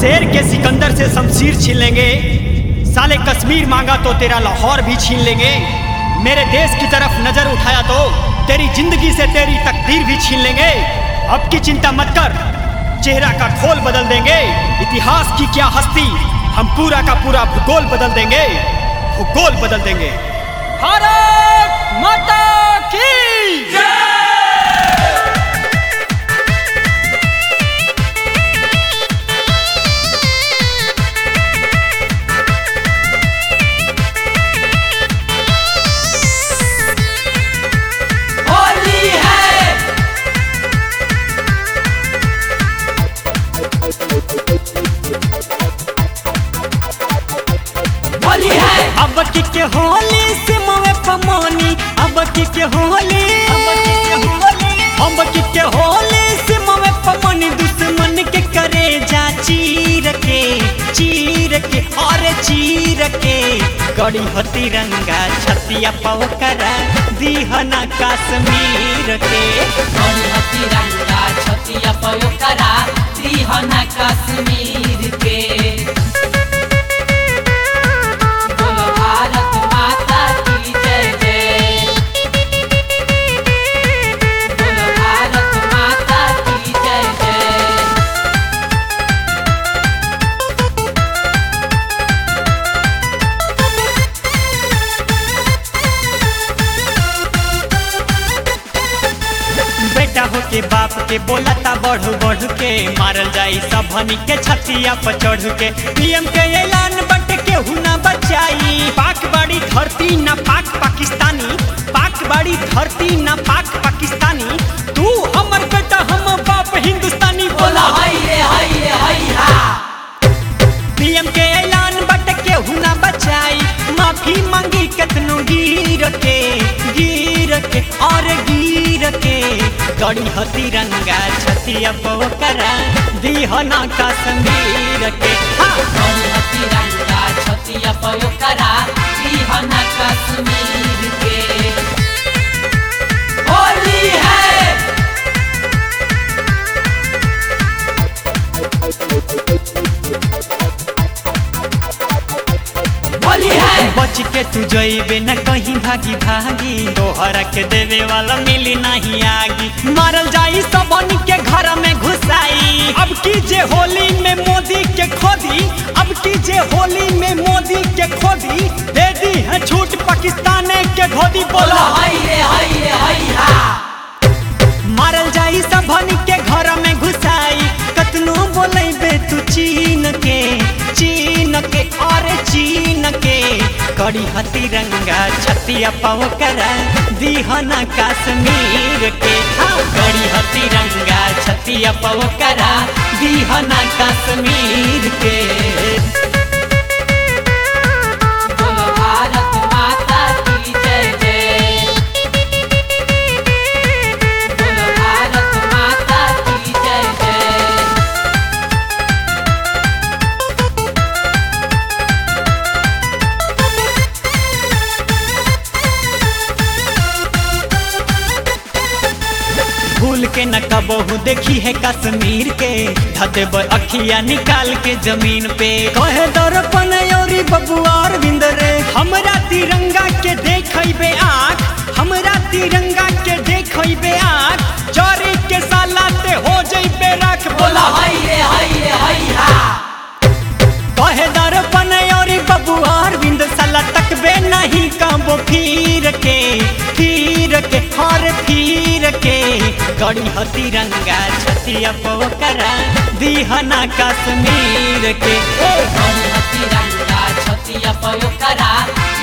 शेर के सिकंदर से शमशीर छीन लेंगे, साले कश्मीर मांगा तो तेरा लाहौर भी छीन लेंगे। मेरे देश की तरफ नजर उठाया तो तेरी जिंदगी से तेरी तकदीर भी छीन लेंगे। अब की चिंता मत कर, चेहरा का खोल बदल देंगे। इतिहास की क्या हस्ती, हम पूरा का पूरा भूगोल बदल देंगे, भूगोल बदल देंगे। भारत माता की जय। अब के होली सिमवे पमोनी, अब के होली, अब के होली सिमवे पमोनी। दुश्मन के करे जा चीर के और चीर के गड़ी हो तिरंगा छतिया पवकरा दीहना कश्मीर के। गड़ी हो तिरंगा छतिया पवकरा दीहना कश्मीर के। बेटा हो के बाप के बोलता बढ़ बढ़ के, मारल जाई सबनी के छतिया पर चढ़ के। पीएम के ऐलान बट के हुना बचाई, पाक बड़ी धरती ना पाक पाकिस्तानी, पाक बड़ी धरती ना पाक पाकिस्तानी। तू हमर बेटा हम बाप हिंदुस्तानी। बोला हाय रे हाय रे हाय हा। पीएम के ऐलान बट के हुना बचाई, माफी मांगी कतनो गिर के और गिर के। गड़ी हो तिरंगा छतिया पवकरा दीहना कश्मीर के। गड़ी हो तिरंगा छतिया पवकरा दीहना कश्मीर के। होली है होली है। बच के तू जइबे न कहीं भागी भागी, तोहरा के देवे वाला मिली नहीं आगी। मारल जाई सबनी के घर में घुसाई, अब की जे होली में मोदी के खोदी, अब की जे होली में मोदी के खोदी। दे दी है छूट पाकिस्तान के धोदी। बोला हाय रे हाय रे हाय हा। मारल जाई सबनी के घर में घुसाई, कतनो बोलेबे तू चीन के और चीन के। गड़ी हो तिरंगा छतिया पवकरा दीहना कश्मीर के। गड़ी हो तिरंगा छतिया पवकरा दीहना कश्मीर के। बोलो भारत माता की जय जय। बोलो भारत माता की जय जय। भूल के न कबहू देखी है कश्मीर के, धदेब अखिया निकाल के जमीन पे। कहे दर्पण योरी बबुआ अरविंद रे, हमरा तिरंगा के देखबे आँख, हमरा तिरंगा के देखबे आँख। चोरी के साला ते हो जइबे राख। बोला हाय रे हाय रे हाय हा। कहे दर्पण योरी बबुआ अरविंद, साला तकबे नहीं काबो फिर के और फिर के। गड़ी हो तिरंगा छतिया पवकरा दीहना कश्मीर के। गड़ी हो तिरंगा छतिया पवकरा